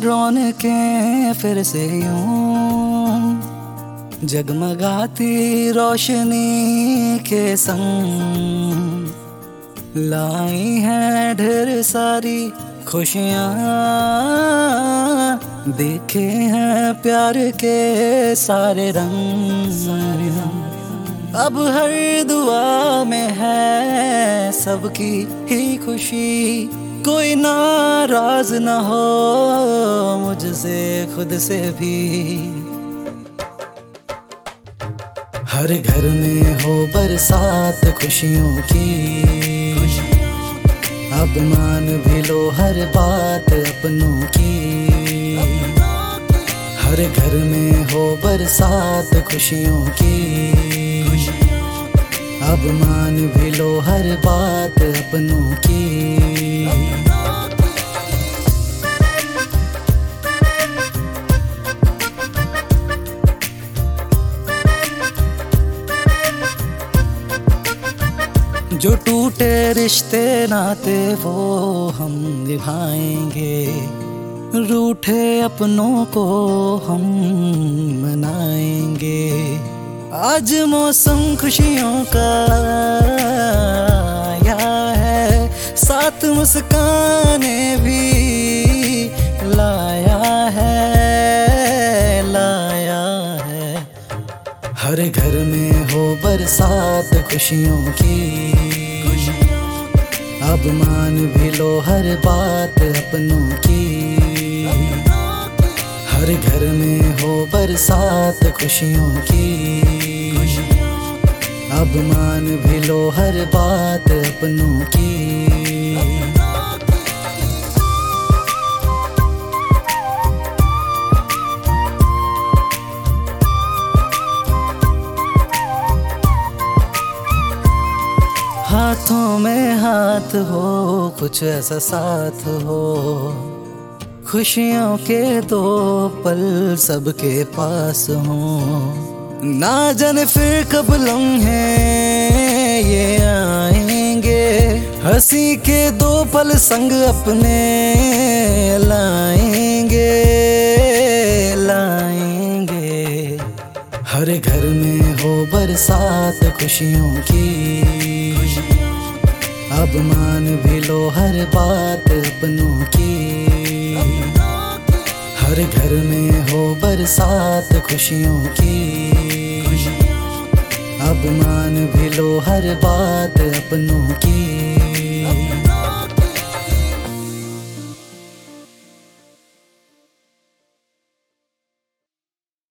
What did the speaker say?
रौनकें फिर से यूं जगमगाती रोशनी के संग लाई हैं ढेर सारी खुशियाँ। देखे हैं प्यार के सारे रंग, अब हर दुआ में है सबकी ही खुशी। कोई नाराज न हो मुझसे खुद से भी। हर घर में हो बरसात खुशियों की, अब मान भी लो हर बात अपनों की। हर घर में हो बरसात खुशियों की, अब मान भी लो हर बात अपनों की। जो टूटे रिश्ते नाते वो हम निभाएंगे, रूठे अपनों को हम मनाएंगे। आज मौसम खुशियों का आया है, साथ मुस्काने भी लाया है। हर घर में हो बरसात खुशियों की, अब मान भी लो हर बात अपनों की। हर घर में हो बरसात खुशियों की, अब मान भी लो हर बात अपनों की। हाथों में हाथ हो, कुछ ऐसा साथ हो, खुशियों के दो पल सबके पास हो। ना जाने फिर कब लम्हे ये आएंगे, हंसी के दो पल संग अपने लाएंगे। हर घर में हो बरसात खुशियों की, अब मान भी लो हर बात अपनों की। हर घर में हो बरसात खुशियों की, अब मान भी लो हर बात अपनों की।